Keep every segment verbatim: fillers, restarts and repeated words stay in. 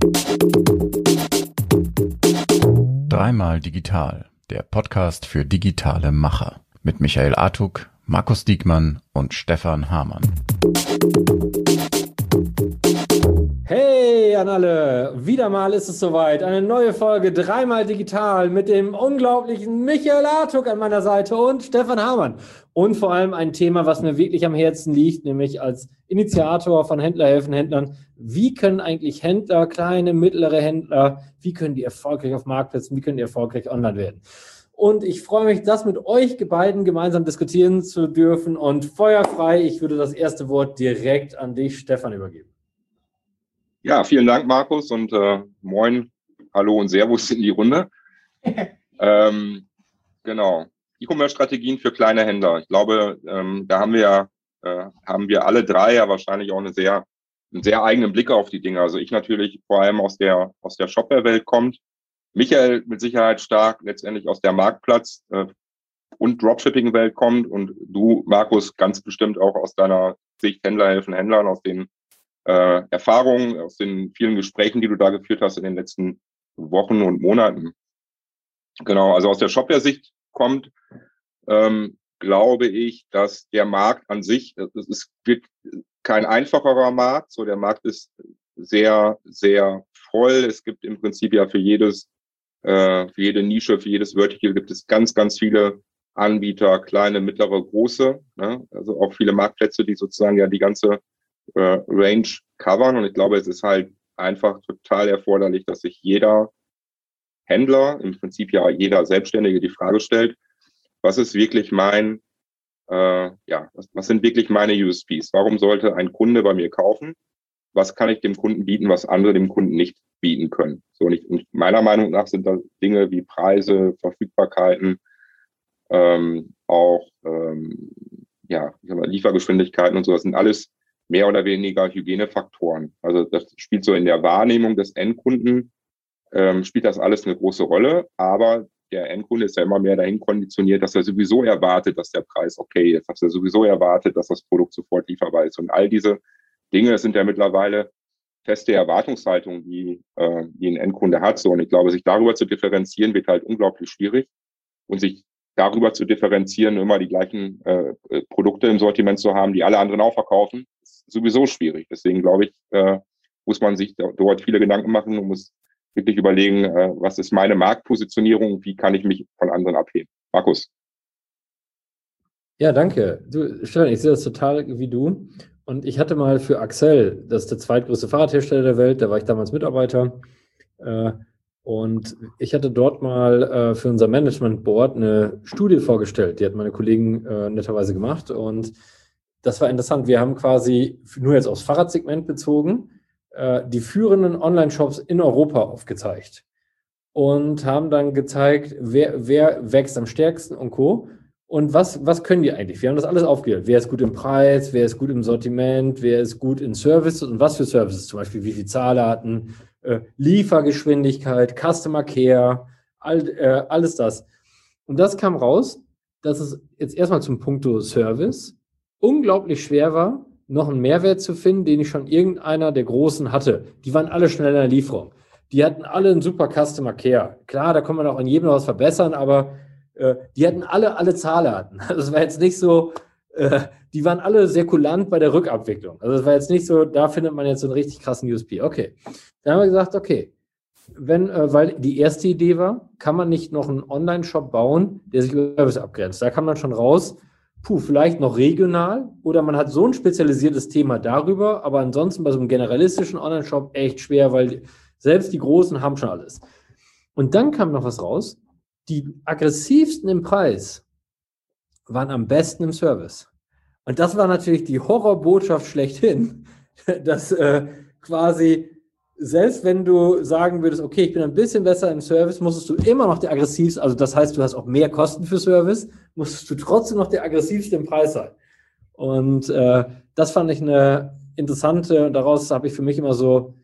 Dreimal digital, der Podcast für digitale Macher mit Michael Artuk, Markus Diekmann und Stefan Hamann. Hey an alle, wieder mal ist es soweit, eine neue Folge Dreimal digital mit dem unglaublichen Michael Artuk an meiner Seite und Stefan Hamann. Und vor allem ein Thema, was mir wirklich am Herzen liegt, nämlich als Initiator von Händler helfen Händlern. Wie können eigentlich Händler, kleine, mittlere Händler, wie können die erfolgreich auf Marktplätzen, wie können die erfolgreich online werden? Und ich freue mich, das mit euch beiden gemeinsam diskutieren zu dürfen und feuerfrei. Ich würde das erste Wort direkt an dich, Stefan, übergeben. Ja, vielen Dank, Markus, und äh, moin, hallo und Servus in die Runde. ähm, genau, E-Commerce-Strategien für kleine Händler. Ich glaube, ähm, da haben wir ja, äh, haben wir alle drei ja wahrscheinlich auch eine sehr, einen sehr eigenen Blick auf die Dinge. Also ich natürlich vor allem aus der aus der Shopware-Welt kommt. Michael mit Sicherheit stark letztendlich aus der Marktplatz- äh, und Dropshipping-Welt kommt und du, Markus, ganz bestimmt auch aus deiner Sicht Händler helfen Händlern, aus den Äh, Erfahrungen, aus den vielen Gesprächen, die du da geführt hast in den letzten Wochen und Monaten. Genau, also aus der Shopware-Sicht kommt, ähm, glaube ich, dass der Markt an sich, es ist wird kein einfacherer Markt, so der Markt ist sehr, sehr voll. Es gibt im Prinzip ja für jedes, äh, für jede Nische, für jedes Vertical gibt es ganz, ganz viele Anbieter, kleine, mittlere, große, ne? Also auch viele Marktplätze, die sozusagen ja die ganze Äh, Range covern, und ich glaube, es ist halt einfach total erforderlich, dass sich jeder Händler, im Prinzip ja jeder Selbstständige, die Frage stellt, was ist wirklich mein, äh, ja, was, was sind wirklich meine U S Ps? Warum sollte ein Kunde bei mir kaufen? Was kann ich dem Kunden bieten, was andere dem Kunden nicht bieten können? So, und, ich, und meiner Meinung nach sind da Dinge wie Preise, Verfügbarkeiten, ähm, auch ähm, ja, ich sag mal, Liefergeschwindigkeiten und so, das sind alles mehr oder weniger Hygienefaktoren. Also das spielt so in der Wahrnehmung des Endkunden, ähm, spielt das alles eine große Rolle, aber der Endkunde ist ja immer mehr dahin konditioniert, dass er sowieso erwartet, dass der Preis okay ist, dass er sowieso erwartet, dass das Produkt sofort lieferbar ist. Und all diese Dinge sind ja mittlerweile feste Erwartungshaltungen, die, äh, die ein Endkunde hat. So, und ich glaube, sich darüber zu differenzieren, wird halt unglaublich schwierig. Und sich darüber zu differenzieren, immer die gleichen äh, Produkte im Sortiment zu haben, die alle anderen auch verkaufen, ist sowieso schwierig. Deswegen glaube ich, äh, muss man sich dort viele Gedanken machen und muss wirklich überlegen, äh, was ist meine Marktpositionierung, wie kann ich mich von anderen abheben. Markus. Ja, danke. Du, Stefan, ich sehe das total wie du. Und ich hatte mal für Axel, das ist der zweitgrößte Fahrradhersteller der Welt, da war ich damals Mitarbeiter, äh, und ich hatte dort mal äh, für unser Management Board eine Studie vorgestellt. Die hat meine Kollegen äh, netterweise gemacht. Und das war interessant. Wir haben quasi nur jetzt aufs Fahrradsegment bezogen, äh, die führenden Online-Shops in Europa aufgezeigt. Und haben dann gezeigt, wer, wer wächst am stärksten und Co. Und was, was können die eigentlich? Wir haben das alles aufgestellt. Wer ist gut im Preis, wer ist gut im Sortiment, wer ist gut in Services und was für Services, zum Beispiel wie viele Zahldaten, äh, Liefergeschwindigkeit, Customer Care, all, äh, alles das. Und das kam raus, dass es jetzt erstmal zum Punkto Service unglaublich schwer war, noch einen Mehrwert zu finden, den ich schon irgendeiner der Großen hatte. Die waren alle schnell in der Lieferung. Die hatten alle einen super Customer Care. Klar, da kann man auch an jedem noch was verbessern, aber äh, die hatten alle alle Zahldaten. Das war jetzt nicht so, äh, die waren alle sehr kulant bei der Rückabwicklung. Also es war jetzt nicht so, da findet man jetzt so einen richtig krassen U S P. Okay, dann haben wir gesagt, okay, wenn, äh, weil die erste Idee war, kann man nicht noch einen Online-Shop bauen, der sich über Service abgrenzt. Da kann man schon raus, puh, vielleicht noch regional oder man hat so ein spezialisiertes Thema darüber, aber ansonsten bei so einem generalistischen Online-Shop echt schwer, weil selbst die Großen haben schon alles. Und dann kam noch was raus, die aggressivsten im Preis waren am besten im Service. Und das war natürlich die Horrorbotschaft schlechthin, dass äh, quasi, selbst wenn du sagen würdest, okay, ich bin ein bisschen besser im Service, musstest du immer noch der aggressivste, also das heißt, du hast auch mehr Kosten für Service, musstest du trotzdem noch der aggressivste im Preis sein. Und äh, das fand ich eine interessante, und daraus habe ich für mich immer so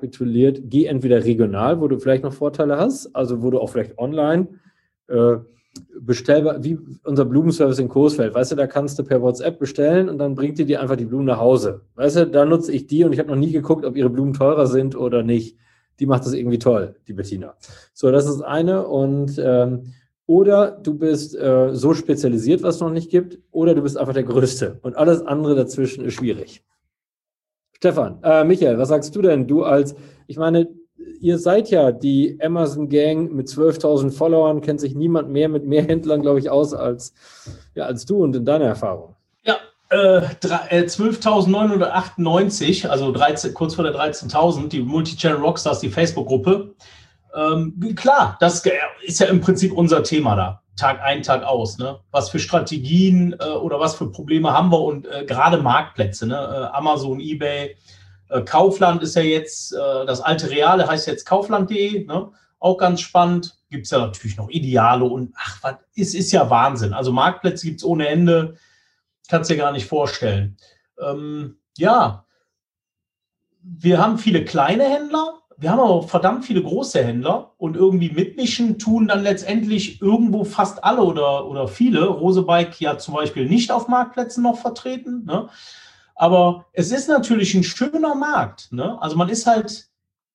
rekapituliert, geh entweder regional, wo du vielleicht noch Vorteile hast, also wo du auch vielleicht online äh, bestellbar, wie unser Blumenservice in Coesfeld. Weißt du, da kannst du per WhatsApp bestellen und dann bringt die dir einfach die Blumen nach Hause. Weißt du, da nutze ich die und ich habe noch nie geguckt, ob ihre Blumen teurer sind oder nicht. Die macht das irgendwie toll, die Bettina. So, das ist eine. Und ähm, oder du bist äh, so spezialisiert, was es noch nicht gibt, oder du bist einfach der Größte. Und alles andere dazwischen ist schwierig. Stefan, äh, Michael, was sagst du denn? Du als, ich meine, ihr seid ja die Amazon-Gang mit zwölftausend Followern, kennt sich niemand mehr mit mehr Händlern, glaube ich, aus als, ja, als du und in deiner Erfahrung. Ja, äh, zwölftausendneunhundertachtundneunzig, also dreizehn, kurz vor der dreizehntausend, die Multi-Channel Rockstars, die Facebook-Gruppe. Ähm, klar, das ist ja im Prinzip unser Thema da. Tag ein, Tag aus. Ne? Was für Strategien äh, oder was für Probleme haben wir und äh, gerade Marktplätze, ne? äh, Amazon, eBay, äh, Kaufland ist ja jetzt, äh, das alte Reale heißt jetzt kaufland punkt de, ne? Auch ganz spannend. Gibt es ja natürlich noch Ideale und ach, was ist, ist ja Wahnsinn. Also Marktplätze gibt es ohne Ende, kannst dir gar nicht vorstellen. Ähm, ja, wir haben viele kleine Händler. Wir haben aber auch verdammt viele große Händler und irgendwie mitmischen tun dann letztendlich irgendwo fast alle oder, oder viele. Rosebike ja zum Beispiel nicht auf Marktplätzen noch vertreten. Ne? Aber es ist natürlich ein schöner Markt. Ne? Also man ist halt,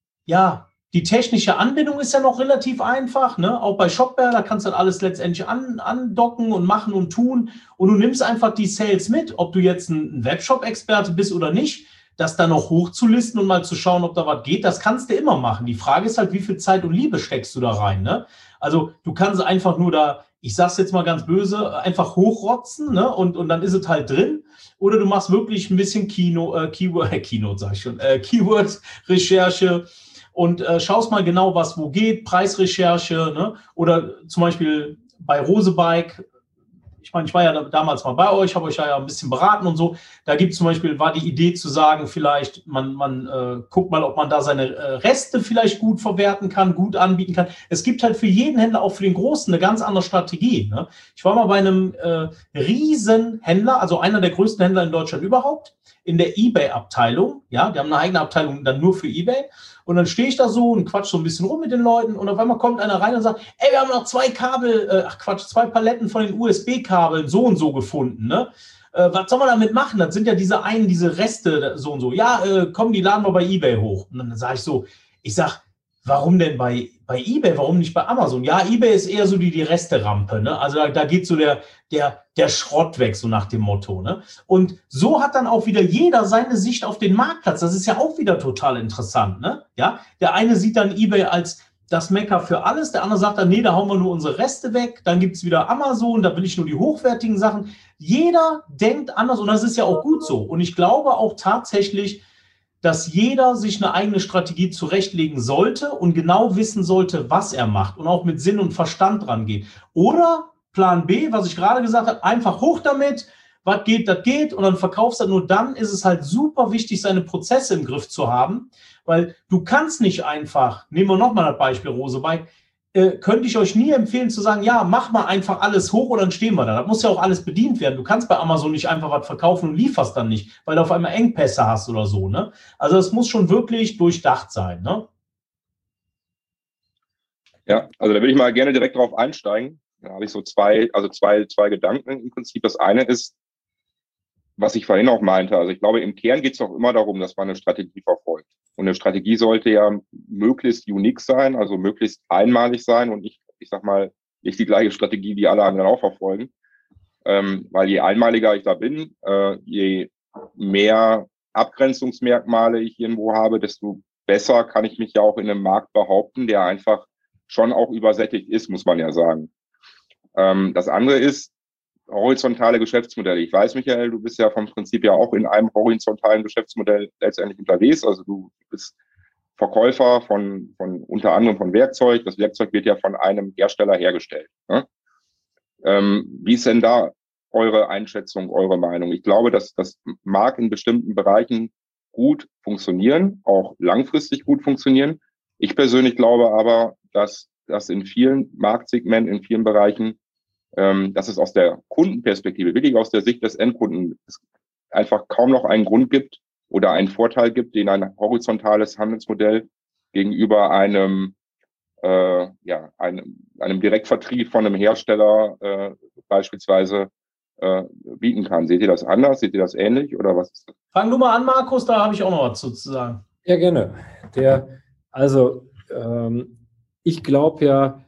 ja, die technische Anbindung ist ja noch relativ einfach. Ne? Auch bei Shopware, da kannst du halt alles letztendlich an, andocken und machen und tun. Und du nimmst einfach die Sales mit, ob du jetzt ein Webshop-Experte bist oder nicht. Das dann noch hochzulisten und mal zu schauen, ob da was geht, das kannst du immer machen. Die Frage ist halt, wie viel Zeit und Liebe steckst du da rein, ne? Also du kannst einfach nur da, ich sag's jetzt mal ganz böse, einfach hochrotzen, ne? Und, und dann ist es halt drin. Oder du machst wirklich ein bisschen Kino, äh, Keyword, äh, Keynote sag ich schon, äh, Keyword-Recherche und äh, schaust mal genau, was wo geht, Preisrecherche, ne? Oder zum Beispiel bei Rosebike. Ich meine, ich war ja damals mal bei euch, habe euch ja ein bisschen beraten und so. Da gibt es zum Beispiel, war die Idee zu sagen, vielleicht, man, man äh, guckt mal, ob man da seine äh, Reste vielleicht gut verwerten kann, gut anbieten kann. Es gibt halt für jeden Händler, auch für den Großen, eine ganz andere Strategie. Ne? Ich war mal bei einem äh, Riesenhändler, also einer der größten Händler in Deutschland überhaupt, in der eBay-Abteilung. Ja, die haben eine eigene Abteilung dann nur für eBay. Und dann stehe ich da so und quatsch so ein bisschen rum mit den Leuten und auf einmal kommt einer rein und sagt, ey, wir haben noch zwei Kabel, äh, ach Quatsch, zwei Paletten von den U S B-Kabeln so und so gefunden, ne? Äh, was soll man damit machen? Das sind ja diese einen, diese Reste so und so. Ja, äh, komm, die laden wir bei eBay hoch. Und dann sage ich so, ich sag, warum denn bei, bei eBay, warum nicht bei Amazon? Ja, eBay ist eher so die, die Resterampe, ne? Also da, da geht so der, der, der Schrott weg, so nach dem Motto, ne? Und so hat dann auch wieder jeder seine Sicht auf den Marktplatz. Das ist ja auch wieder total interessant, ne? Ja, der eine sieht dann eBay als das Mecker für alles, der andere sagt dann, nee, da hauen wir nur unsere Reste weg, dann gibt's wieder Amazon, da will ich nur die hochwertigen Sachen. Jeder denkt anders und das ist ja auch gut so. Und ich glaube auch tatsächlich, dass jeder sich eine eigene Strategie zurechtlegen sollte und genau wissen sollte, was er macht und auch mit Sinn und Verstand dran geht. Oder Plan B, was ich gerade gesagt habe, einfach hoch damit, was geht, das geht und dann verkaufst du das. Nur dann ist es halt super wichtig, seine Prozesse im Griff zu haben, weil du kannst nicht einfach, nehmen wir nochmal das Beispiel Rosebike, äh, könnte ich euch nie empfehlen zu sagen, ja, mach mal einfach alles hoch und dann stehen wir da. Das muss ja auch alles bedient werden. Du kannst bei Amazon nicht einfach was verkaufen und lieferst dann nicht, weil du auf einmal Engpässe hast oder so, ne? Also es muss schon wirklich durchdacht sein, ne? Ja, also da will ich mal gerne direkt drauf einsteigen. Da habe ich so zwei, also zwei, zwei Gedanken im Prinzip. Das eine ist, was ich vorhin auch meinte. Also ich glaube, im Kern geht es auch immer darum, dass man eine Strategie verfolgt. Und eine Strategie sollte ja möglichst unique sein, also möglichst einmalig sein und nicht, ich sag mal, nicht die gleiche Strategie, die alle anderen auch verfolgen. Ähm, weil je einmaliger ich da bin, äh, je mehr Abgrenzungsmerkmale ich irgendwo habe, desto besser kann ich mich ja auch in einem Markt behaupten, der einfach schon auch übersättigt ist, muss man ja sagen. Ähm, das andere ist horizontale Geschäftsmodelle. Ich weiß, Michael, du bist ja vom Prinzip ja auch in einem horizontalen Geschäftsmodell letztendlich unterwegs. Also du bist Verkäufer von, von unter anderem von Werkzeug. Das Werkzeug wird ja von einem Hersteller hergestellt. Ne? Ähm, wie ist denn da eure Einschätzung, eure Meinung? Ich glaube, dass das mag in bestimmten Bereichen gut funktionieren, auch langfristig gut funktionieren. Ich persönlich glaube aber, dass das in vielen Marktsegmenten, in vielen Bereichen, ähm, dass es aus der Kundenperspektive, wirklich aus der Sicht des Endkunden, es einfach kaum noch einen Grund gibt oder einen Vorteil gibt, den ein horizontales Handelsmodell gegenüber einem äh, ja, einem, einem Direktvertrieb von einem Hersteller äh, beispielsweise äh, bieten kann. Seht ihr das anders? Seht ihr das ähnlich oder was ist das? Fang du mal an, Markus, da habe ich auch noch was zu sagen. Ja, gerne. Der, also ähm, ich glaube ja,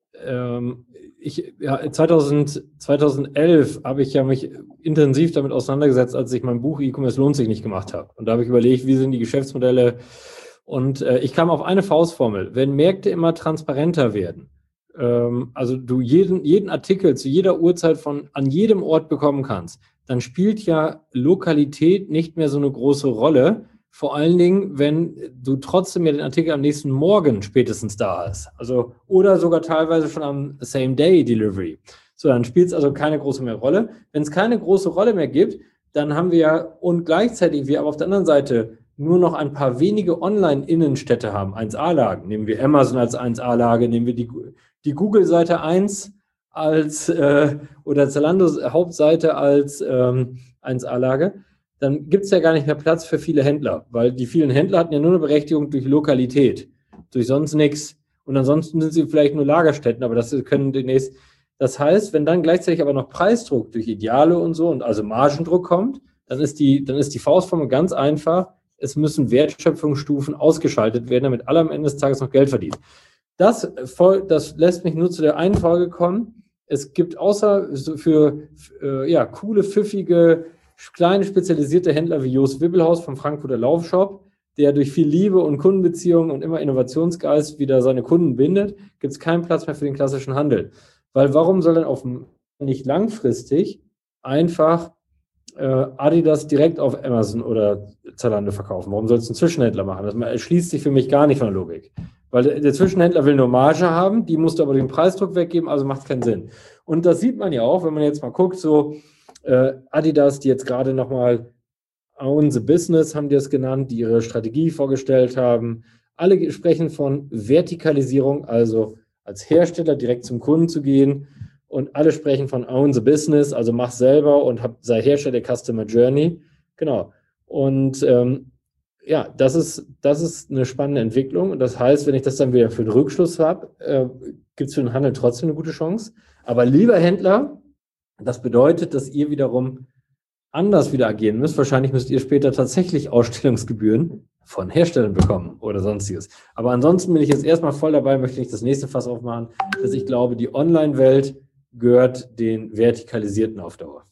ähm, ich, ja, zweitausend, zweitausendelf habe ich ja mich intensiv damit auseinandergesetzt, als ich mein Buch E-Commerce lohnt sich nicht gemacht habe. Und da habe ich überlegt, wie sind die Geschäftsmodelle. Und äh, ich kam auf eine Faustformel. Wenn Märkte immer transparenter werden, ähm, also du jeden, jeden Artikel zu jeder Uhrzeit von an jedem Ort bekommen kannst, dann spielt ja Lokalität nicht mehr so eine große Rolle. Vor allen Dingen, wenn du trotzdem ja den Artikel am nächsten Morgen spätestens da hast. Also, oder sogar teilweise schon am Same-Day-Delivery. So, dann spielt es also keine große mehr Rolle. Wenn es keine große Rolle mehr gibt, dann haben wir ja, und gleichzeitig wir aber auf der anderen Seite nur noch ein paar wenige Online-Innenstädte haben, eins A-Lagen. Nehmen wir Amazon als eins A-Lage, nehmen wir die, die Google-Seite eins als, äh, oder Zalandos Hauptseite als ähm, eins A-Lage. Dann gibt es ja gar nicht mehr Platz für viele Händler, weil die vielen Händler hatten ja nur eine Berechtigung durch Lokalität, durch sonst nichts. Und ansonsten sind sie vielleicht nur Lagerstätten, aber das können demnächst. Das heißt, wenn dann gleichzeitig aber noch Preisdruck durch Ideale und so und also Margendruck kommt, dann ist die, dann ist die Faustformel ganz einfach. Es müssen Wertschöpfungsstufen ausgeschaltet werden, damit alle am Ende des Tages noch Geld verdienen. Das, das lässt mich nur zu der einen Folge kommen. Es gibt außer für, für ja, coole, pfiffige, kleine spezialisierte Händler wie Jost Wibbelhaus vom Frankfurter Laufshop, der durch viel Liebe und Kundenbeziehungen und immer Innovationsgeist wieder seine Kunden bindet, gibt es keinen Platz mehr für den klassischen Handel. Weil warum soll denn auf nicht langfristig einfach äh, Adidas direkt auf Amazon oder Zalando verkaufen? Warum soll es ein Zwischenhändler machen? Das erschließt sich für mich gar nicht von der Logik. Weil der, der Zwischenhändler will nur Marge haben, die musst du aber den Preisdruck weggeben, also macht keinen Sinn. Und das sieht man ja auch, wenn man jetzt mal guckt, so äh, Adidas, die jetzt gerade nochmal Own the Business, haben die es genannt, die ihre Strategie vorgestellt haben. Alle sprechen von Vertikalisierung, also als Hersteller direkt zum Kunden zu gehen. Und alle sprechen von Own the Business, also mach selber und hab, sei Hersteller der Customer Journey. Genau. Und ähm, ja, das ist, das ist eine spannende Entwicklung. Und das heißt, wenn ich das dann wieder für den Rückschluss habe, äh, gibt es für den Handel trotzdem eine gute Chance. Aber lieber Händler, das bedeutet, dass ihr wiederum anders wieder agieren müsst. Wahrscheinlich müsst ihr später tatsächlich Ausstellungsgebühren von Herstellern bekommen oder sonstiges. Aber ansonsten bin ich jetzt erstmal voll dabei, möchte nicht das nächste Fass aufmachen, dass ich glaube, die Online-Welt gehört den Vertikalisierten auf Dauer.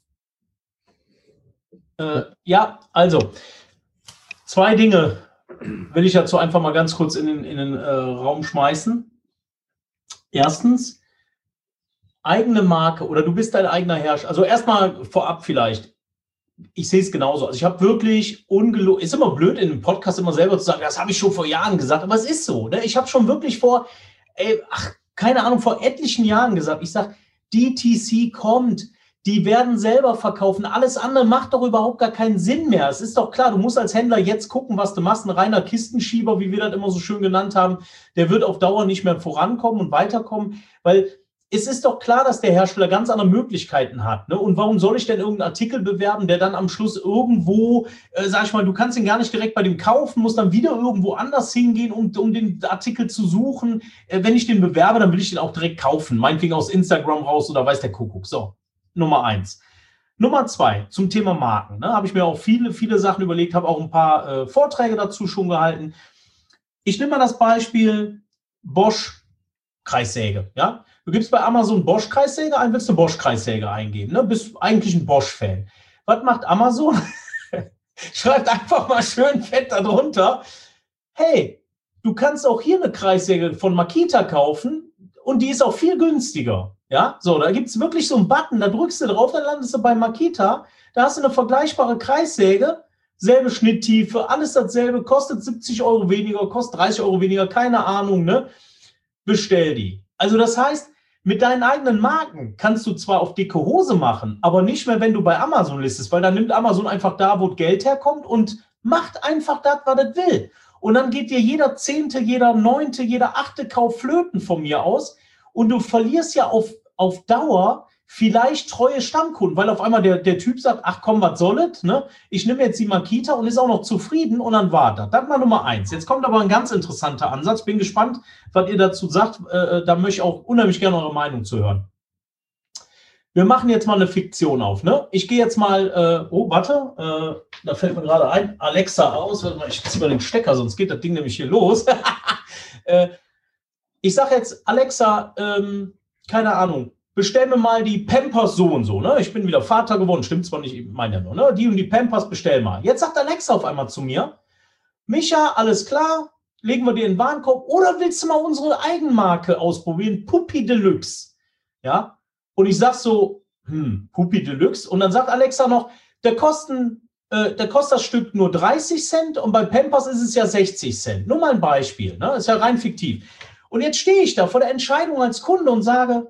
Äh, ja, also zwei Dinge will ich dazu einfach mal ganz kurz in den, in den äh, Raum schmeißen. Erstens, eigene Marke oder du bist dein eigener Herrscher. Also erstmal vorab vielleicht. Ich sehe es genauso. Also ich habe wirklich ungelogen, ist immer blöd in einem Podcast immer selber zu sagen, das habe ich schon vor Jahren gesagt, aber es ist so. Ne? Ich habe schon wirklich vor, ey, ach, keine Ahnung, vor etlichen Jahren gesagt, ich sage, D T C kommt, die werden selber verkaufen, alles andere macht doch überhaupt gar keinen Sinn mehr. Es ist doch klar, du musst als Händler jetzt gucken, was du machst. Ein reiner Kistenschieber, wie wir das immer so schön genannt haben, der wird auf Dauer nicht mehr vorankommen und weiterkommen, weil es ist doch klar, dass der Hersteller ganz andere Möglichkeiten hat. Ne? Und warum soll ich denn irgendeinen Artikel bewerben, der dann am Schluss irgendwo, äh, sag ich mal, du kannst ihn gar nicht direkt bei dem kaufen, musst dann wieder irgendwo anders hingehen, um, um den Artikel zu suchen. Äh, wenn ich den bewerbe, dann will ich den auch direkt kaufen. Meinetwegen aus Instagram raus oder weiß der Kuckuck. So, Nummer eins. Nummer zwei, zum Thema Marken. Ne? Habe ich mir auch viele, viele Sachen überlegt, habe auch ein paar äh, Vorträge dazu schon gehalten. Ich nehme mal das Beispiel Bosch Kreissäge, ja. Du gibst bei Amazon Bosch-Kreissäge ein, willst du Bosch-Kreissäge eingeben, ne? Bist eigentlich ein Bosch-Fan. Was macht Amazon? Schreibt einfach mal schön fett darunter. Hey, du kannst auch hier eine Kreissäge von Makita kaufen und die ist auch viel günstiger. Ja, so, da gibt es wirklich so einen Button, da drückst du drauf, dann landest du bei Makita, da hast du eine vergleichbare Kreissäge, selbe Schnitttiefe, alles dasselbe, kostet siebzig Euro weniger, kostet dreißig Euro weniger, keine Ahnung, ne? Bestell die. Also das heißt, mit deinen eigenen Marken kannst du zwar auf dicke Hose machen, aber nicht mehr, wenn du bei Amazon listest, weil dann nimmt Amazon einfach da, wo das Geld herkommt und macht einfach das, was es will. Und dann geht dir jeder zehnte, jeder neunte, jeder achte Kauf flöten von mir aus und du verlierst ja auf, auf Dauer vielleicht treue Stammkunden, weil auf einmal der, der Typ sagt, ach komm, was soll es, ne? Ich nehme jetzt die Makita und ist auch noch zufrieden und dann war das. Das war Nummer eins. Jetzt kommt aber ein ganz interessanter Ansatz. Bin gespannt, was ihr dazu sagt. Äh, da möchte ich auch unheimlich gerne eure Meinung zu hören. Wir machen jetzt mal eine Fiktion auf, ne? Ich gehe jetzt mal, äh, oh, warte, äh, da fällt mir gerade ein, Alexa aus. Warte mal, ich ziehe mal den Stecker, sonst geht das Ding nämlich hier los. äh, ich sage jetzt, Alexa, ähm, keine Ahnung, bestell mir mal die Pampers so und so, ne? Ich bin wieder Vater geworden, stimmt zwar nicht, ich meine ja nur, ne? Die und die Pampers bestell mal. Jetzt sagt Alexa auf einmal zu mir, Micha, alles klar, legen wir dir in den Warenkorb oder willst du mal unsere Eigenmarke ausprobieren, Puppy Deluxe, ja? Und ich sag so, hm, Puppy Deluxe. Und dann sagt Alexa noch, der, kosten, äh, der kostet das Stück nur dreißig Cent und bei Pampers ist es ja sechzig Cent. Nur mal ein Beispiel, ne? Ist ja rein fiktiv. Und jetzt stehe ich da vor der Entscheidung als Kunde und sage,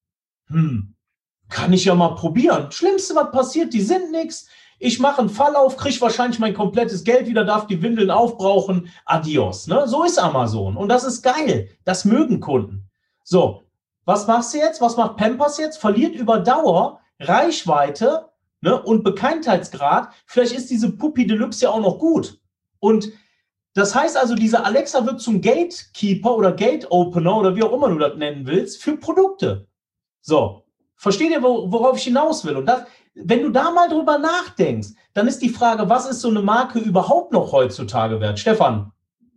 hm, kann ich ja mal probieren. Schlimmste, was passiert, die sind nichts. Ich mache einen Fall auf, kriege wahrscheinlich mein komplettes Geld wieder, darf die Windeln aufbrauchen. Adios. Ne? So ist Amazon. Und das ist geil. Das mögen Kunden. So. Was machst du jetzt? Was macht Pampers jetzt? Verliert über Dauer Reichweite, ne, und Bekanntheitsgrad. Vielleicht ist diese Puppy Deluxe ja auch noch gut. Und das heißt also, diese Alexa wird zum Gatekeeper oder Gate Opener oder wie auch immer du das nennen willst, für Produkte. So, versteht ihr, worauf ich hinaus will? Und das, wenn du da mal drüber nachdenkst, dann ist die Frage, was ist so eine Marke überhaupt noch heutzutage wert? Stefan,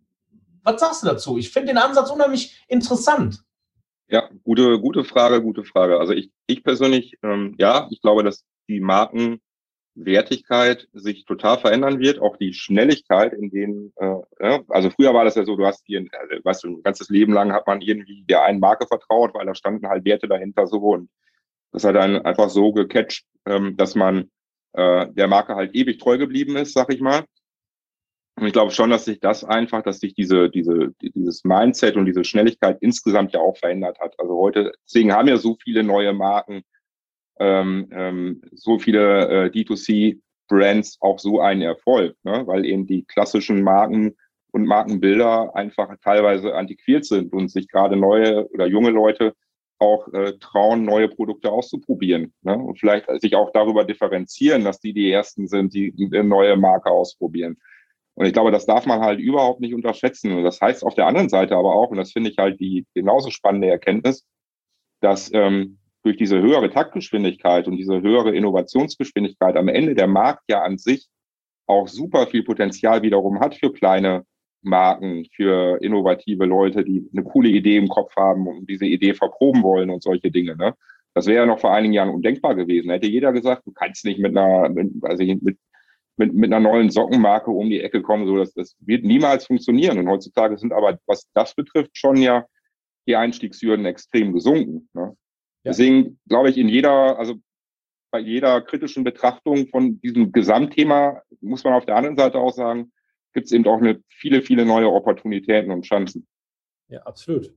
was sagst du dazu? Ich finde den Ansatz unheimlich interessant. Ja, gute, gute Frage, gute Frage. Also ich, ich persönlich, ähm, ja, ich glaube, dass die Markenwertigkeit sich total verändern wird, auch die Schnelligkeit, in denen, äh, ja, also früher war das ja so, du hast hier, also, weißt du, ein ganzes Leben lang hat man irgendwie der einen Marke vertraut, weil da standen halt Werte dahinter so und das hat dann einfach so gecatcht, ähm, dass man äh, der Marke halt ewig treu geblieben ist, sag ich mal. Und ich glaube schon, dass sich das einfach, dass sich diese, diese, dieses Mindset und diese Schnelligkeit insgesamt ja auch verändert hat. Also heute, deswegen haben ja so viele neue Marken, ähm, ähm, so viele äh, D zwei C-Brands auch so einen Erfolg, ne? Weil eben die klassischen Marken und Markenbilder einfach teilweise antiquiert sind und sich gerade neue oder junge Leute auch äh, trauen, neue Produkte auszuprobieren, ne? Und vielleicht sich auch darüber differenzieren, dass die die Ersten sind, die eine neue Marke ausprobieren. Und ich glaube, das darf man halt überhaupt nicht unterschätzen. Und das heißt auf der anderen Seite aber auch, und das finde ich halt die genauso spannende Erkenntnis, dass ähm, durch diese höhere Taktgeschwindigkeit und diese höhere Innovationsgeschwindigkeit am Ende der Markt ja an sich auch super viel Potenzial wiederum hat für kleine Marken, für innovative Leute, die eine coole Idee im Kopf haben und diese Idee verproben wollen und solche Dinge, ne? Das wäre ja noch vor einigen Jahren undenkbar gewesen. Hätte jeder gesagt, du kannst nicht mit einer, mit, also mit Mit, mit einer neuen Sockenmarke um die Ecke kommen, so dass das wird niemals funktionieren. Und heutzutage sind aber, was das betrifft, schon ja die Einstiegshürden extrem gesunken. Ne? Ja. Deswegen glaube ich, in jeder, also bei jeder kritischen Betrachtung von diesem Gesamtthema muss man auf der anderen Seite auch sagen, gibt es eben auch eine, viele, viele neue Opportunitäten und Chancen. Ja, absolut.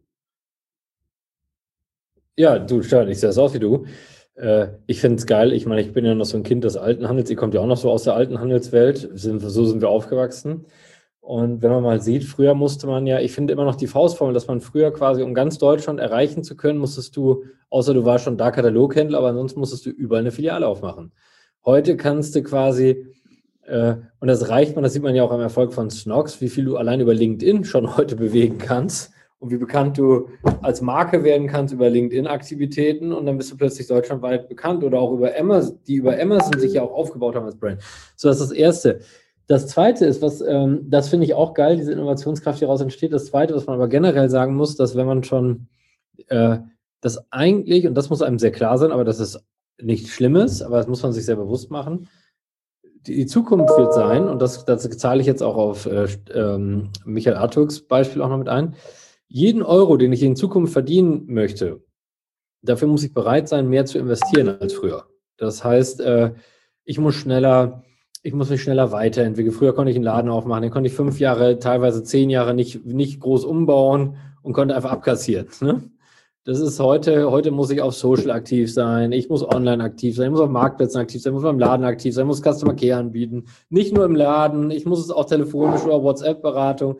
Ja, du, Stefan, ich sehe das auch wie du. Ich finde es geil. Ich meine, ich bin ja noch so ein Kind des alten Handels. Ihr kommt ja auch noch so aus der alten Handelswelt. So sind wir aufgewachsen. Und wenn man mal sieht, früher musste man ja, ich finde immer noch die Faustformel, dass man früher quasi, um ganz Deutschland erreichen zu können, musstest du, außer du warst schon da Kataloghändler, aber ansonsten musstest du überall eine Filiale aufmachen. Heute kannst du quasi, äh, und das reicht man, das sieht man ja auch am Erfolg von Snox, wie viel du allein über LinkedIn schon heute bewegen kannst. Und wie bekannt du als Marke werden kannst über LinkedIn-Aktivitäten und dann bist du plötzlich deutschlandweit bekannt oder auch über Amazon, die über Amazon sich ja auch aufgebaut haben als Brand. So, das ist das Erste. Das Zweite ist, was, ähm, das finde ich auch geil, diese Innovationskraft, die daraus entsteht. Das Zweite, was man aber generell sagen muss, dass wenn man schon äh, das eigentlich, und das muss einem sehr klar sein, aber das ist nichts Schlimmes, aber das muss man sich sehr bewusst machen, die, die Zukunft wird sein, und das, das zahle ich jetzt auch auf äh, ähm, Michael Artugs Beispiel auch noch mit ein, jeden Euro, den ich in Zukunft verdienen möchte, dafür muss ich bereit sein, mehr zu investieren als früher. Das heißt, äh, ich muss schneller, ich muss mich schneller weiterentwickeln. Früher konnte ich einen Laden aufmachen, den konnte ich fünf Jahre, teilweise zehn Jahre nicht, nicht groß umbauen und konnte einfach abkassieren. Ne? Das ist heute, heute muss ich auf Social aktiv sein, ich muss online aktiv sein, ich muss auf Marktplätzen aktiv sein, ich muss beim Laden aktiv sein, ich muss Customer Care anbieten. Nicht nur im Laden, ich muss es auch telefonisch oder WhatsApp-Beratung,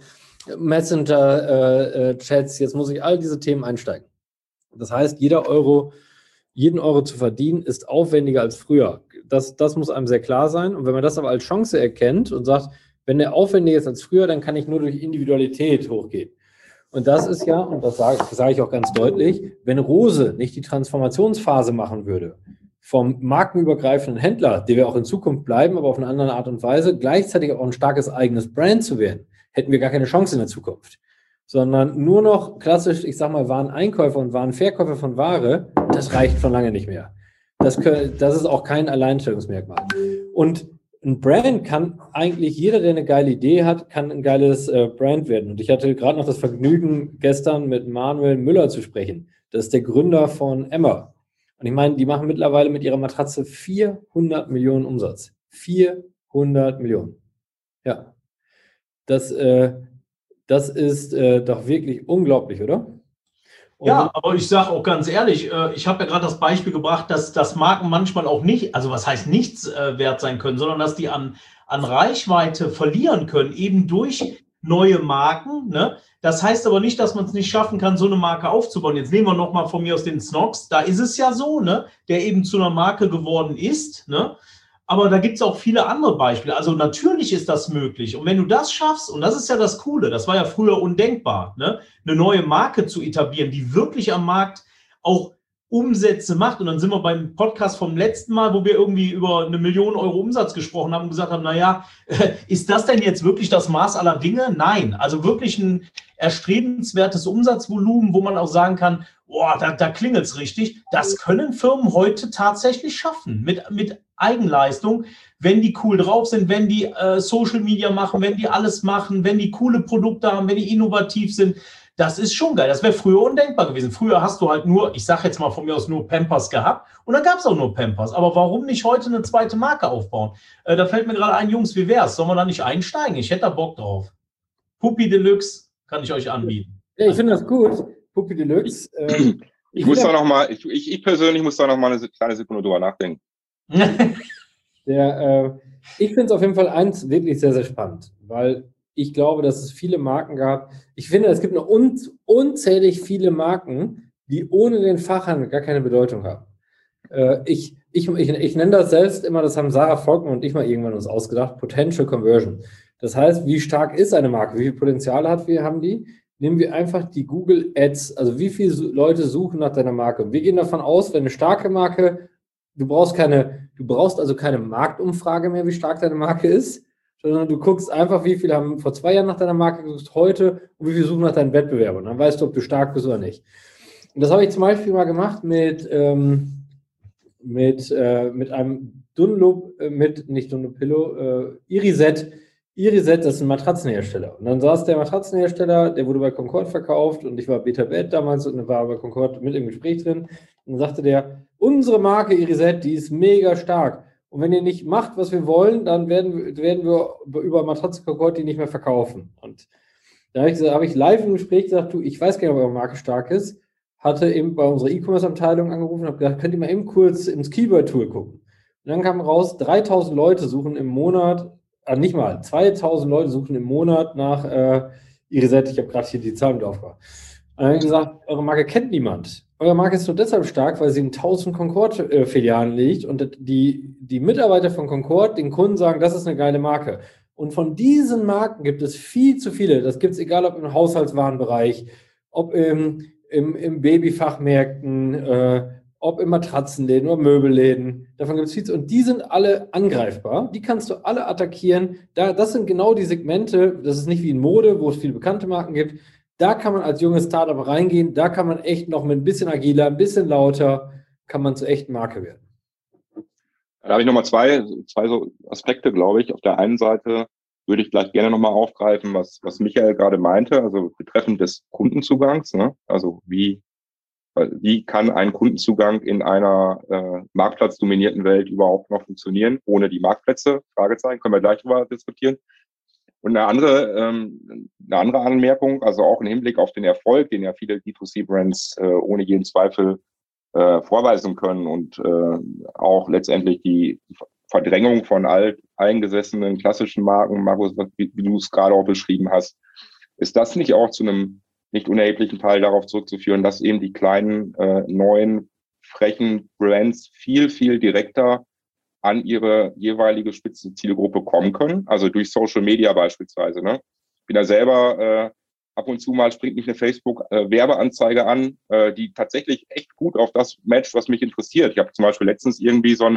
Messenger-Chats, äh, äh, jetzt muss ich all diese Themen einsteigen. Das heißt, jeder Euro, jeden Euro zu verdienen, ist aufwendiger als früher. Das, das muss einem sehr klar sein. Und wenn man das aber als Chance erkennt und sagt, wenn der aufwendiger ist als früher, dann kann ich nur durch Individualität hochgehen. Und das ist ja, und das sage, das sage ich auch ganz deutlich, wenn Rose nicht die Transformationsphase machen würde, vom markenübergreifenden Händler, der wir auch in Zukunft bleiben, aber auf eine andere Art und Weise, gleichzeitig auch ein starkes eigenes Brand zu werden, hätten wir gar keine Chance in der Zukunft. Sondern nur noch klassisch, ich sage mal, Wareneinkäufer und Warenverkäufer von Ware, das reicht schon lange nicht mehr. Das, können, das ist auch kein Alleinstellungsmerkmal. Und ein Brand kann eigentlich, jeder, der eine geile Idee hat, kann ein geiles äh, Brand werden. Und ich hatte gerade noch das Vergnügen, gestern mit Manuel Müller zu sprechen. Das ist der Gründer von Emma. Und ich meine, die machen mittlerweile mit ihrer Matratze vierhundert Millionen Umsatz. vierhundert Millionen. Ja. Das, äh, das ist äh, doch wirklich unglaublich, oder? Und ja, aber ich sage auch ganz ehrlich, äh, ich habe ja gerade das Beispiel gebracht, dass, dass Marken manchmal auch nicht, also was heißt nichts äh, wert sein können, sondern dass die an, an Reichweite verlieren können, eben durch neue Marken. Ne? Das heißt aber nicht, dass man es nicht schaffen kann, so eine Marke aufzubauen. Jetzt nehmen wir nochmal von mir aus den Snox, da ist es ja so, ne? Der eben zu einer Marke geworden ist, ne? Aber da gibt es auch viele andere Beispiele. Also natürlich ist das möglich. Und wenn du das schaffst, und das ist ja das Coole, das war ja früher undenkbar, ne? Eine neue Marke zu etablieren, die wirklich am Markt auch Umsätze macht. Und dann sind wir beim Podcast vom letzten Mal, wo wir irgendwie über eine Million Euro Umsatz gesprochen haben und gesagt haben, naja, ist das denn jetzt wirklich das Maß aller Dinge? Nein, also wirklich ein erstrebenswertes Umsatzvolumen, wo man auch sagen kann, boah, da, da klingelt es richtig. Das können Firmen heute tatsächlich schaffen mit, mit Eigenleistung, wenn die cool drauf sind, wenn die äh, Social Media machen, wenn die alles machen, wenn die coole Produkte haben, wenn die innovativ sind. Das ist schon geil. Das wäre früher undenkbar gewesen. Früher hast du halt nur, ich sage jetzt mal von mir aus, nur Pampers gehabt und dann gab es auch nur Pampers. Aber warum nicht heute eine zweite Marke aufbauen? Äh, da fällt mir gerade ein, Jungs, wie wär's? Sollen wir da nicht einsteigen? Ich hätte da Bock drauf. Puppy Deluxe kann ich euch anbieten. Ja, ich finde das gut. Puppy Deluxe. Ähm, ich, ich muss da noch mal, ich, ich persönlich muss da noch mal eine kleine Sekunde drüber nachdenken. Der, äh, ich finde es auf jeden Fall eins wirklich sehr, sehr spannend, weil ich glaube, dass es viele Marken gab. Ich finde, es gibt noch un unzählig viele Marken, die ohne den Fachhandel gar keine Bedeutung haben. Äh, ich, ich, ich, ich nenne das selbst immer, das haben Sarah Volkmann und ich mal irgendwann uns ausgedacht, Potential Conversion. Das heißt, wie stark ist eine Marke? Wie viel Potenzial hat wir, haben die? Nehmen wir einfach die Google Ads, also wie viele Leute suchen nach deiner Marke. Und wir gehen davon aus, wenn eine starke Marke, du brauchst keine, du brauchst also keine Marktumfrage mehr, wie stark deine Marke ist, sondern du guckst einfach, wie viele haben vor zwei Jahren nach deiner Marke gesucht, heute und wie viele suchen nach deinen Wettbewerbern. Und dann weißt du, ob du stark bist oder nicht. Und das habe ich zum Beispiel mal gemacht mit, ähm, mit, äh, mit einem Dunlop, äh, mit, nicht Dunlop Pillow, äh, Iriset. Iriset, das ist ein Matratzenhersteller. Und dann saß der Matratzenhersteller, der wurde bei Concord verkauft und ich war Beta Bet damals und war bei Concord mit im Gespräch drin. Und dann sagte der, unsere Marke Iriset, die ist mega stark. Und wenn ihr nicht macht, was wir wollen, dann werden, werden wir über Matratze Concord die nicht mehr verkaufen. Und da habe ich, gesagt, habe ich live im Gespräch gesagt, du, ich weiß gar nicht, ob eure Marke stark ist, hatte eben bei unserer E-Commerce-Abteilung angerufen und habe gesagt, könnt ihr mal eben kurz ins Keyword-Tool gucken. Und dann kam raus, dreitausend Leute suchen im Monat, äh, nicht mal, zweitausend Leute suchen im Monat nach äh, Iriset. Ich habe gerade hier die Zahlen mit aufgemacht. Und dann habe ich gesagt, eure Marke kennt niemand. Eure Marke ist nur deshalb stark, weil sie in tausend Concord-Filialen liegt und die, die Mitarbeiter von Concord den Kunden sagen, das ist eine geile Marke. Und von diesen Marken gibt es viel zu viele. Das gibt es egal, ob im Haushaltswarenbereich, ob im, im, im Babyfachmärkten, äh, ob im Matratzenläden oder Möbelläden. Davon gibt es viel zu. Und die sind alle angreifbar. Die kannst du alle attackieren. Da, das sind genau die Segmente. Das ist nicht wie in Mode, wo es viele bekannte Marken gibt. Da kann man als junges Startup reingehen, da kann man echt noch mit ein bisschen agiler, ein bisschen lauter, kann man zur echten Marke werden. Da habe ich nochmal zwei, zwei so Aspekte, glaube ich. Auf der einen Seite würde ich gleich gerne nochmal aufgreifen, was, was Michael gerade meinte, also betreffend des Kundenzugangs. Ne? Also wie, wie kann ein Kundenzugang in einer äh, marktplatzdominierten Welt überhaupt noch funktionieren, ohne die Marktplätze? Fragezeichen, können wir gleich drüber diskutieren. Und eine andere, ähm, eine andere Anmerkung, also auch im Hinblick auf den Erfolg, den ja viele D zwei C-Brands äh, ohne jeden Zweifel äh, vorweisen können und äh, auch letztendlich die Verdrängung von alt, eingesessenen klassischen Marken, Markus, wie, wie du es gerade auch beschrieben hast, ist das nicht auch zu einem nicht unerheblichen Teil darauf zurückzuführen, dass eben die kleinen, äh, neuen frechen Brands viel, viel direkter an ihre jeweilige spitze Zielgruppe kommen können. Also durch Social Media beispielsweise. Ne? Ich bin da selber äh, ab und zu mal springt mich eine Facebook-Werbeanzeige äh, an, äh, die tatsächlich echt gut auf das matcht, was mich interessiert. Ich habe zum Beispiel letztens irgendwie so ein,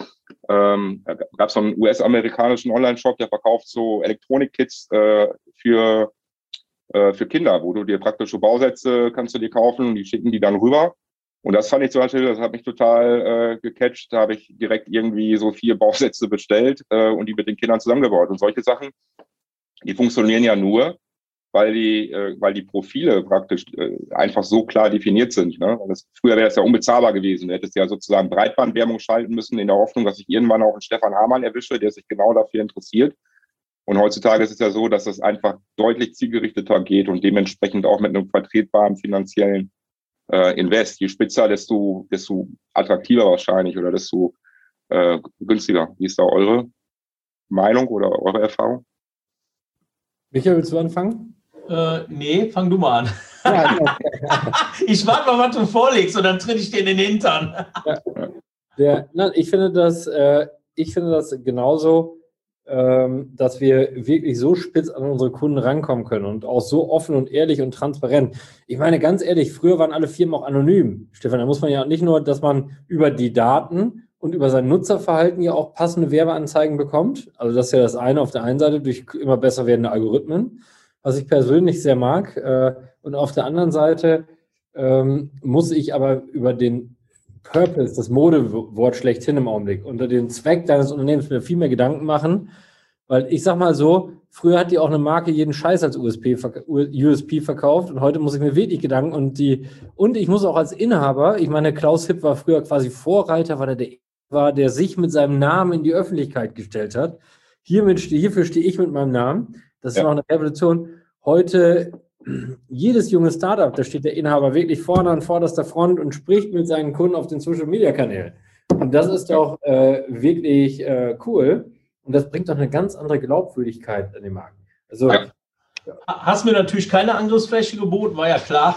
ähm, gab so einen U S-amerikanischen Online-Shop, der verkauft so Elektronik-Kits äh, für, äh, für Kinder, wo du dir praktische Bausätze kannst du dir kaufen und die schicken die dann rüber. Und das fand ich zum Beispiel, das hat mich total äh, gecatcht. Da habe ich direkt irgendwie so vier Bausätze bestellt äh, und die mit den Kindern zusammengebaut. Und solche Sachen, die funktionieren ja nur, weil die, äh, weil die Profile praktisch äh, einfach so klar definiert sind. Ne? Das, früher wäre es ja unbezahlbar gewesen. Du hättest ja sozusagen Breitbandwerbung schalten müssen in der Hoffnung, dass ich irgendwann auch einen Stefan Hamann erwische, der sich genau dafür interessiert. Und heutzutage ist es ja so, dass es einfach deutlich zielgerichteter geht und dementsprechend auch mit einem vertretbaren finanziellen äh, Invest. Je spitzer, desto, desto attraktiver wahrscheinlich oder desto äh, günstiger. Wie ist da eure Meinung oder eure Erfahrung? Michael, willst du anfangen? Äh, nee, fang du mal an. Ja, ja. Ich warte mal, was du vorlegst und dann tritt ich dir in den Hintern. Ja. Der, nein, ich finde das, äh, ich finde das genauso, ähm, dass wir wirklich so spitz an unsere Kunden rankommen können und auch so offen und ehrlich und transparent. Ich meine, ganz ehrlich, früher waren alle Firmen auch anonym. Stefan, da muss man ja nicht nur, dass man über die Daten und über sein Nutzerverhalten ja auch passende Werbeanzeigen bekommt. Also das ist ja das eine auf der einen Seite durch immer besser werdende Algorithmen, was ich persönlich sehr mag. Und auf der anderen Seite ähm, muss ich aber über den Purpose, das Modewort schlechthin im Augenblick, unter den Zweck deines Unternehmens mir viel mehr Gedanken machen, weil ich sag mal so, früher hat die auch eine Marke jeden Scheiß als U S P, U S P verkauft und heute muss ich mir wirklich Gedanken und die, und ich muss auch als Inhaber, ich meine, Klaus Hipp war früher quasi Vorreiter, weil er der war, der sich mit seinem Namen in die Öffentlichkeit gestellt hat. Hiermit, hierfür stehe ich mit meinem Namen. Das ist ja noch eine Revolution. Heute jedes junge Startup, da steht der Inhaber wirklich vorne an vorderster Front und spricht mit seinen Kunden auf den Social-Media-Kanälen. Und das ist doch äh, wirklich äh, cool. Und das bringt doch eine ganz andere Glaubwürdigkeit an den Markt. Also, ja. Ja. Hast mir natürlich keine Angriffsfläche geboten, war ja klar.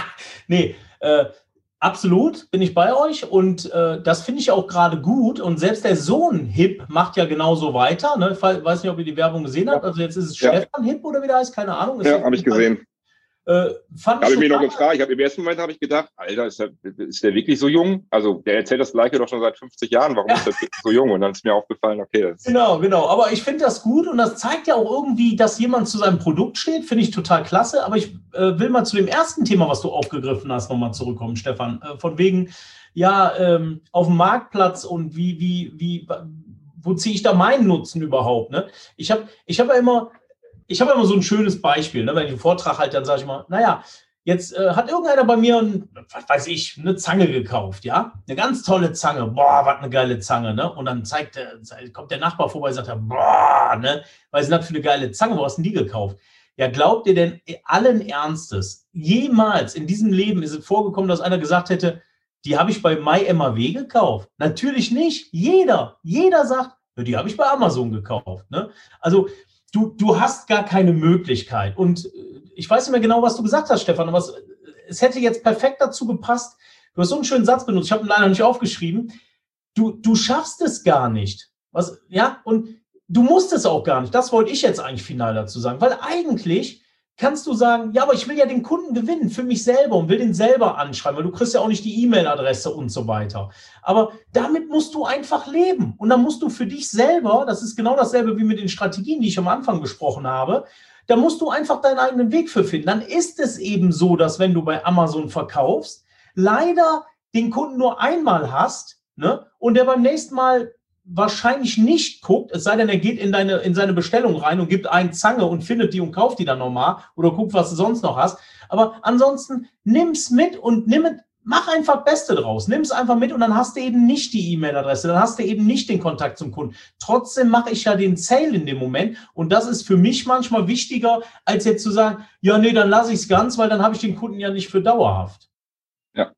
nee, äh, absolut bin ich bei euch und äh, das finde ich auch gerade gut. Und selbst der Sohn Hipp macht ja genauso weiter. Ne? Ich weiß nicht, ob ihr die Werbung gesehen habt. Also jetzt ist es ja. Stefan Hipp oder wie der heißt, keine Ahnung. Ist ja, habe ich gesehen. Äh, fand habe ich mich noch gefragt. Ich habe im ersten Moment habe ich gedacht, Alter, ist der, ist der wirklich so jung? Also der erzählt das Gleiche doch schon seit fünfzig Jahren. Warum ja. ist der so jung? Und dann ist mir aufgefallen, okay. Das genau, genau. Aber ich finde das gut und das zeigt ja auch irgendwie, dass jemand zu seinem Produkt steht. Finde ich total klasse. Aber ich äh, will mal zu dem ersten Thema, was du aufgegriffen hast, nochmal zurückkommen, Stefan. Äh, von wegen, ja, ähm, auf dem Marktplatz und wie, wie, wie, wo ziehe ich da meinen Nutzen überhaupt? Ne? Ich habe ich hab ja immer... Ich habe immer so ein schönes Beispiel, ne? Wenn ich einen Vortrag halte, dann sage ich mal, naja, jetzt äh, hat irgendeiner bei mir, ein, was weiß ich, eine Zange gekauft, ja? Eine ganz tolle Zange, boah, was eine geile Zange, ne? Und dann zeigt der, kommt der Nachbar vorbei und sagt, boah, ne? Was ist das für eine geile Zange, wo hast du die gekauft? Ja, glaubt ihr denn allen Ernstes, jemals in diesem Leben ist es vorgekommen, dass einer gesagt hätte, die habe ich bei MyMAW gekauft? Natürlich nicht. Jeder, jeder sagt, die habe ich bei Amazon gekauft, ne? Also, Du, du hast gar keine Möglichkeit. Und ich weiß nicht mehr genau, was du gesagt hast, Stefan, aber es, es hätte jetzt perfekt dazu gepasst. Du hast so einen schönen Satz benutzt, ich habe ihn leider nicht aufgeschrieben. Du, du schaffst es gar nicht. Was, ja, und du musst es auch gar nicht. Das wollte ich jetzt eigentlich final dazu sagen. Weil eigentlich kannst du sagen, ja, aber ich will ja den Kunden gewinnen für mich selber und will den selber anschreiben, weil du kriegst ja auch nicht die E-Mail-Adresse und so weiter. Aber damit musst du einfach leben. Und dann musst du für dich selber, das ist genau dasselbe wie mit den Strategien, die ich am Anfang besprochen habe, da musst du einfach deinen eigenen Weg für finden. Dann ist es eben so, dass wenn du bei Amazon verkaufst, leider den Kunden nur einmal hast, ne, und der beim nächsten Mal wahrscheinlich nicht guckt, es sei denn, er geht in deine, in seine Bestellung rein und gibt eine Zange und findet die und kauft die dann nochmal oder guckt, was du sonst noch hast. Aber ansonsten nimm's mit und nimm es, mach einfach Beste draus. Nimm's einfach mit und dann hast du eben nicht die E-Mail-Adresse, dann hast du eben nicht den Kontakt zum Kunden. Trotzdem mache ich ja den Sale in dem Moment und das ist für mich manchmal wichtiger, als jetzt zu sagen, ja, nee, dann lasse ich es ganz, weil dann habe ich den Kunden ja nicht für dauerhaft. Ja.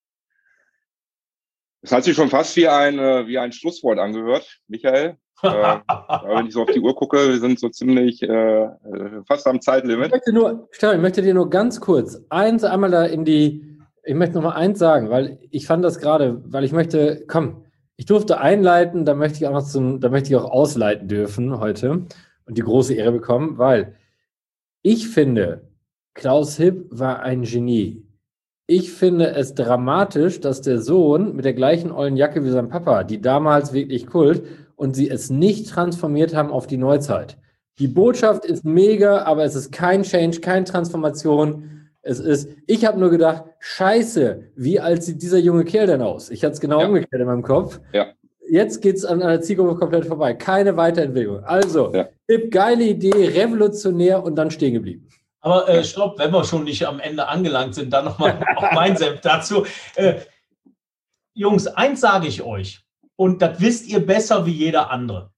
Das hat sich schon fast wie ein, wie ein Schlusswort angehört, Michael. äh, wenn ich so auf die Uhr gucke, wir sind so ziemlich äh, fast am Zeitlimit. Ich möchte, nur, Stefan, ich möchte dir nur ganz kurz eins einmal da in die, Ich möchte noch mal eins sagen, weil ich fand das gerade, weil ich möchte, komm, ich durfte einleiten, da möchte ich auch noch zum, da möchte ich auch ausleiten dürfen heute und die große Ehre bekommen, weil ich finde, Klaus Hipp war ein Genie. Ich finde es dramatisch, dass der Sohn mit der gleichen ollen Jacke wie sein Papa, die damals wirklich Kult, und sie es nicht transformiert haben auf die Neuzeit. Die Botschaft ist mega, aber es ist kein Change, keine Transformation. Es ist, ich habe nur gedacht, scheiße, wie alt sieht dieser junge Kerl denn aus? Ich hatte es genau Ja. umgekehrt in meinem Kopf. Ja. Jetzt geht es an einer Zielgruppe komplett vorbei. Keine Weiterentwicklung. Also, Ja. Tipp, geile Idee, revolutionär und dann stehen geblieben. Aber äh, stopp, wenn wir schon nicht am Ende angelangt sind, dann nochmal auch mein Senf dazu. Äh, Jungs, eins sage ich euch, und das wisst ihr besser wie jeder andere.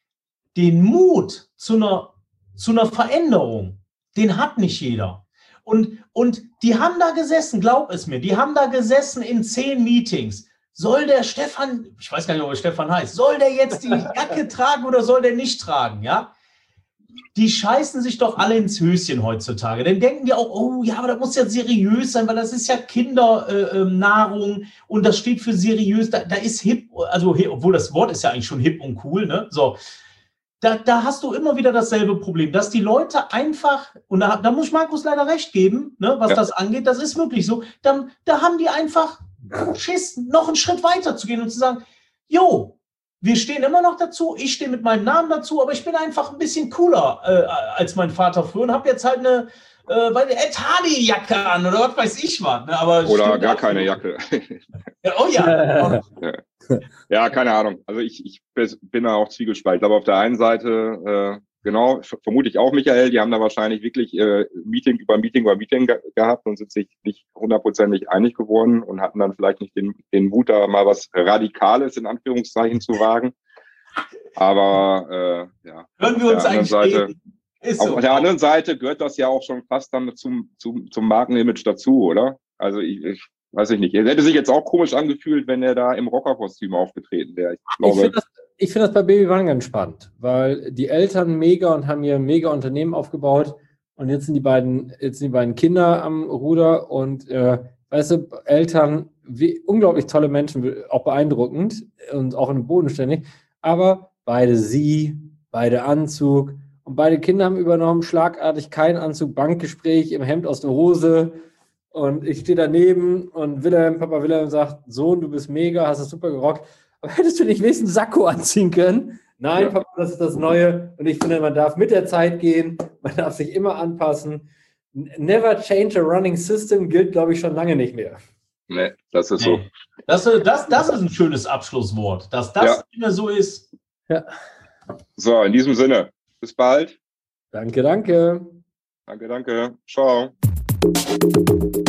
Den Mut zu einer, zu einer Veränderung, den hat nicht jeder. Und, und die haben da gesessen, glaub es mir, die haben da gesessen in zehn Meetings. Soll der Stefan, ich weiß gar nicht, ob er Stefan heißt, soll der jetzt die Jacke tragen oder soll der nicht tragen, ja? Die scheißen sich doch alle ins Höschen heutzutage. Dann denken die auch, oh ja, aber das muss ja seriös sein, weil das ist ja Kindernahrung äh, und das steht für seriös. Da, da ist hip, also obwohl das Wort ist ja eigentlich schon hip und cool, ne? So, da, da hast du immer wieder dasselbe Problem, dass die Leute einfach, und da, da muss ich Markus leider recht geben, ne, was ja. das angeht, das ist wirklich so, da, da haben die einfach Schiss, noch einen Schritt weiter zu gehen und zu sagen, jo, wir stehen immer noch dazu, ich stehe mit meinem Namen dazu, aber ich bin einfach ein bisschen cooler äh, als mein Vater früher und habe jetzt halt eine äh, Ed Hardy-Jacke an oder was weiß ich was. Ne? Aber oder gar keine Jacke. Ja, oh ja. ja. Ja, keine Ahnung. Also ich, ich bin da auch zwiegespalten. Aber auf der einen Seite, äh, genau, vermute ich auch, Michael, die haben da wahrscheinlich wirklich äh, Meeting über Meeting über Meeting ge gehabt und sind sich nicht hundertprozentig einig geworden und hatten dann vielleicht nicht den, den Mut, da mal was Radikales in Anführungszeichen zu wagen. Aber äh, ja. Hören wir uns eigentlich Seite, Ist auf so. der anderen Seite gehört das ja auch schon fast dann zum, zum, zum Markenimage dazu, oder? Also ich, ich weiß ich nicht. Er hätte sich jetzt auch komisch angefühlt, wenn er da im Rockerkostüm aufgetreten wäre. Ich glaube, ich finde das, ich find das bei Baby One ganz spannend, weil die Eltern mega und haben hier ein mega Unternehmen aufgebaut und jetzt sind die beiden, jetzt sind die beiden Kinder am Ruder und äh, weißt du, Eltern, wie, unglaublich tolle Menschen, auch beeindruckend und auch in bodenständig, aber beide sie, beide Anzug und beide Kinder haben übernommen, schlagartig kein Anzug, Bankgespräch im Hemd aus der Hose. Und ich stehe daneben und Wilhelm, Papa Wilhelm sagt, Sohn, du bist mega, hast das super gerockt. Aber hättest du nicht wenigstens einen Sakko anziehen können? Nein, ja. Papa, das ist das Neue. Und ich finde, man darf mit der Zeit gehen, man darf sich immer anpassen. Never change a running system gilt, glaube ich, schon lange nicht mehr. Nee, das ist so. Das, das, das ist ein schönes Abschlusswort, dass das ja. immer so ist. Ja. So, in diesem Sinne, bis bald. Danke, danke. Danke, danke. Ciao.